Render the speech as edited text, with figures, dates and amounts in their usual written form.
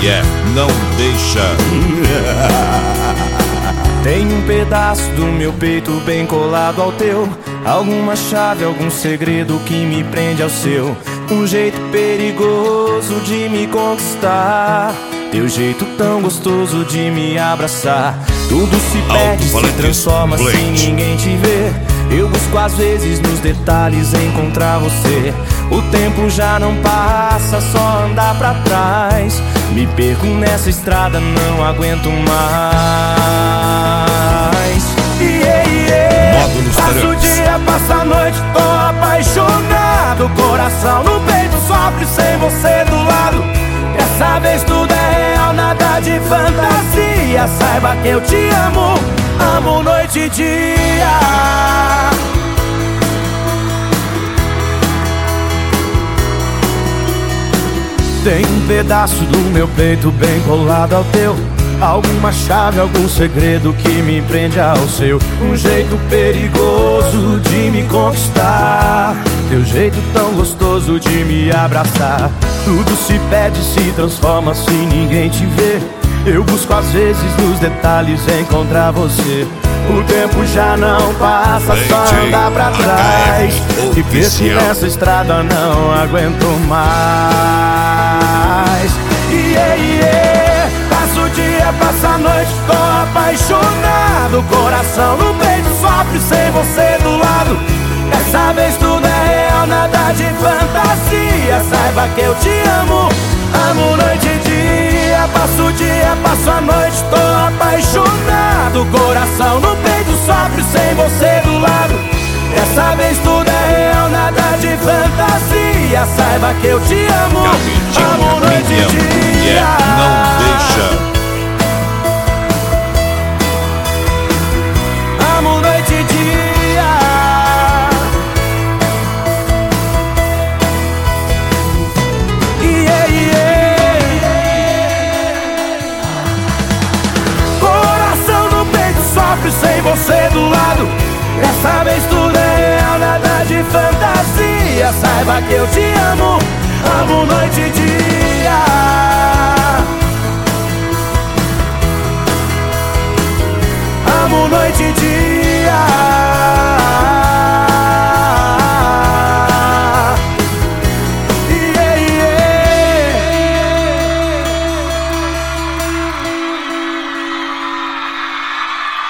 Não Deixa. Tem um pedaço do meu peito bem colado ao teu, alguma chave, algum segredo que me prende ao seu. Um jeito perigoso de me conquistar, teu jeito tão gostoso de me abraçar. Tudo se perde, se transforma sem ninguém te ver. Eu busco às vezes nos detalhes encontrar você. O tempo já não passa, só andar pra trás. Me perco nessa estrada, não aguento mais. Passa o dia, passa a noite, tô apaixonado. Coração no peito sofre sem você do lado. Dessa vez tudo é real, nada de fantasia. Saiba que eu te amo, amo noite e dia. Tem um pedaço do meu peito bem colado ao teu, alguma chave, algum segredo que me prende ao seu. Um jeito perigoso de me conquistar, teu jeito tão gostoso de me abraçar. Tudo se perde, se transforma se ninguém te vê. Eu busco às vezes nos detalhes encontrar você. O tempo já não passa, só andar pra trás. E perco nessa estrada, não aguento mais. Passa o dia, passa a noite, tô apaixonado. Coração no peito sofre sem você do lado. Dessa vez tudo é real, nada de fantasia. Saiba que eu te amo, amo noite e dia. Passo o dia, passo a noite, tô apaixonado. Coração no peito sofre sem você do lado. Dessa vez tudo é real, nada de fantasia. Saiba que eu te amo, amo noite e dia. Não Deixa. Amo noite e dia. Coração no peito sofre sem você do lado. Dessa vez tudo é real, nada de fantasia. Saiba que eu te amo, amo noite e dia.